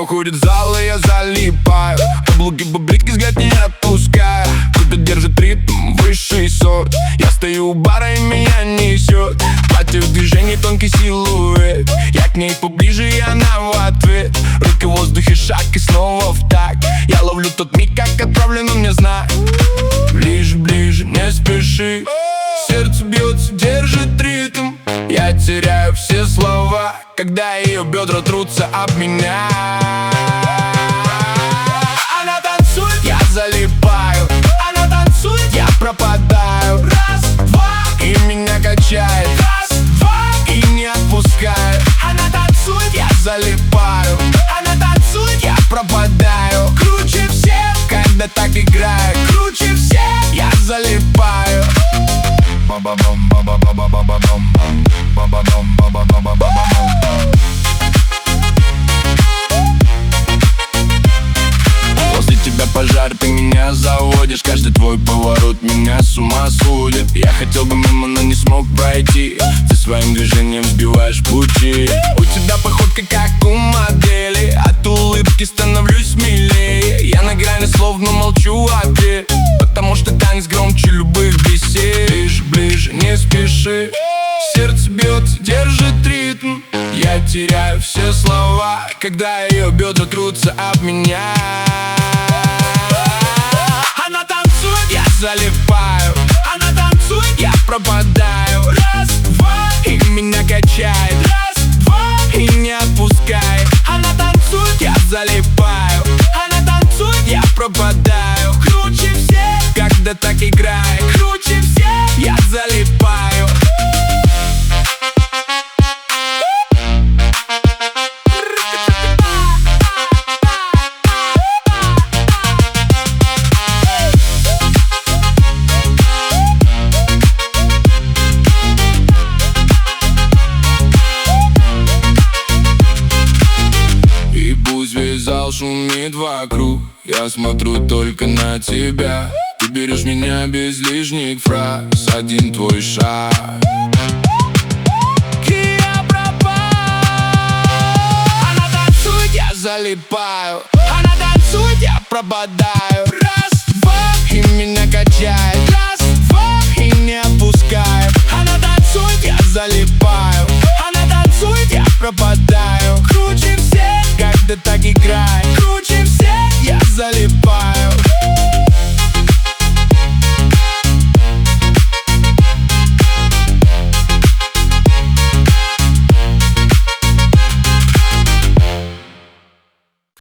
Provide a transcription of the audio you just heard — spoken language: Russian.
уходит в зал, и я залипаю. Каблуки, бублики, взгляд не отпускаю. Кто-то держит ритм, высший сорт. Я стою у бара, и меня несет. Платье в движении, тонкий силуэт. Я к ней поближе, и она в ответ. Руки в воздухе, шаг и снова в такт. Я ловлю тот миг, как отправлен он мне знак. Ближе, ближе, не спеши. Сердце бьется, держит ритм. Я теряю все слова, когда ее бедра трутся об меня. Она танцует, я залипаю. Она танцует, я пропадаю. Раз, два, и меня качает. Раз, два, и не отпускает. Она танцует, я залипаю. Она танцует, я пропадаю. Круче всех, когда так играю. Круче всех, я залипаю. После тебя пожар, ты меня заводишь. Каждый твой поворот меня с ума сводит. Я хотел бы мимо, но не смог пройти. Ты своим движением сбиваешь пути. У тебя походка как у модели. От улыбки становлюсь смелее. Я на грани слов, но молчу в ответ. Потому что танец громче любых бесед. Ближе, ближе, не спеши. Сердце бьется, держит ритм. Я теряю все слова, когда ее бедра трутся об меня. Она танцует, я залипаю. Она танцует, я пропадаю. Раз, два, и меня качает. Раз, два, и не отпускает. Она танцует, я залипаю. Она танцует, я пропадаю. Круче всех, когда так играет. Круче всех, я залипаю. Зал шумит вокруг, я смотрю только на тебя. Ты берешь меня без лишних фраз, один твой шаг. И я пропал. Она танцует, я залипаю. Она танцует, я пропадаю. Раз, два, и меня качает. Раз, два, и не отпускает. Она танцует, я залипаю. Она танцует, я пропадаю. Круче всех, когда так играет.